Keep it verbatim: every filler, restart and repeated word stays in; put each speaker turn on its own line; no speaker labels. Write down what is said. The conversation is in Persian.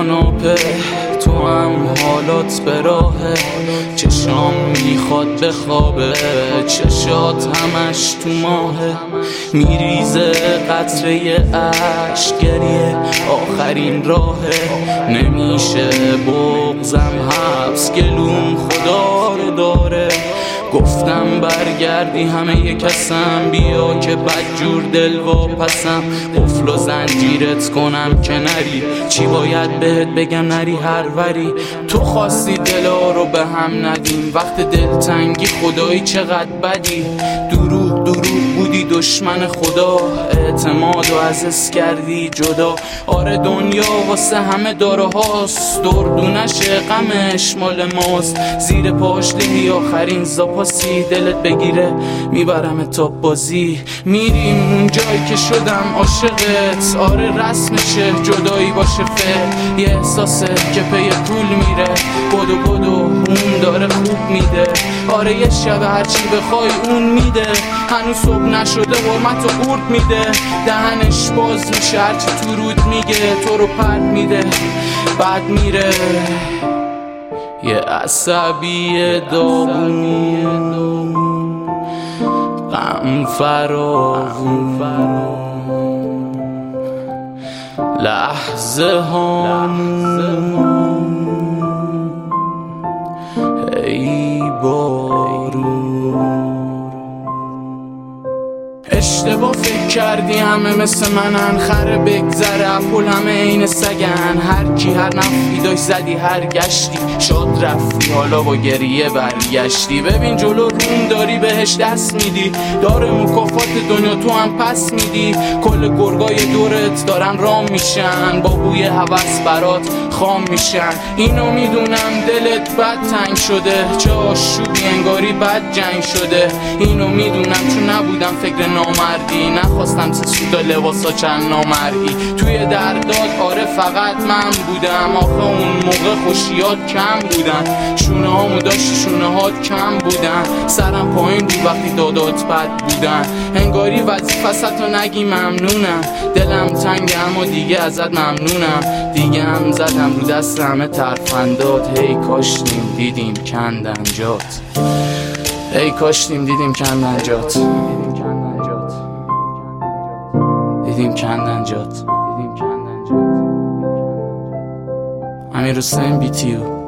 کاناپه، تو هم حالات به راهه، چشام میخواد بخوابه، چشات همش تو ماهه، میریزه قطره عشق، گریه آخرین راهه، نمیشه بغضم حبس، گلوم خدا رو داره، گفتم برگردی همه ی کسم، بیا که بدجور دل واپسم، قفل و زنجیرت کنم که نری، چی باید بهت بگم نری هر وری، تو خواستی دلا رو به هم ندیم، وقت دلتنگی خدایی چقدر بدی، دروغ دروغ بودی دشمن خدا، اعتماد و از حس کردی جدا، آره دنیا واسه همه داره هاست، دردونش غمش مال ماست، زیر پاش دهی آخرین زاپاسی، دلت بگیره میبرم تا بازی، میریم اون جایی که شدم عاشقت، آره رسمشه جدایی باشه فعل، یه احساسه که پی پول میره، بدو بدو اون داره خوب میده، آره یه شب هرچی بخوای اون میده، هنوز صبح نشده حرمت و قورت میده، دهنش باز میشه هرچی تو رود میگه، تو رو پرد میده بعد میره، یه عصبی داغون غم فراغون، لحظه هامون ای بارون، اشتباه فکر کردی همه مثل منن، خره بگذره اپل همه این سگن، هر کی هر نفی داشت زدی هر گشتی، شاد رفتی حالا با گریه برگشتی، ببین جلو روم داری بهش دست میدی، داره مکافات دنیا تو هم پس میدی، کل گرگای دورت دارن رام میشن، با بوی هوس برات خام میشن، اینو میدونم دلت بد تنگ شده، چه آشوبی انگاری بد جنگ شده، اینو میدونم چون نبودم فکر نامردی، نخواستم سه سودا لباسا چند نامرئی، توی درداد آره فقط من بودم، آخه اون موقع خوشیات کم بودن، شونه هامو داشتی شونه هات کم بودن، سرم پایین بود وقتی دادات بد بودن، انگاری وظیفه ست و نگی ممنونم، دلم تنگ اما دیگه ازت ممنونم، دیگه هم زدم رو دست همه ترفندات، هی کاشتیم دیدیم کندن جات، ای کاشتیم دیدیم کندن جات، دیدیم کندن جات، امیر حسین بی تیو.